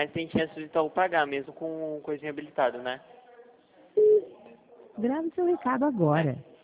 Mas tem chance de Itaú pagar, mesmo com coisa reabilitada, né? Grave seu recado agora.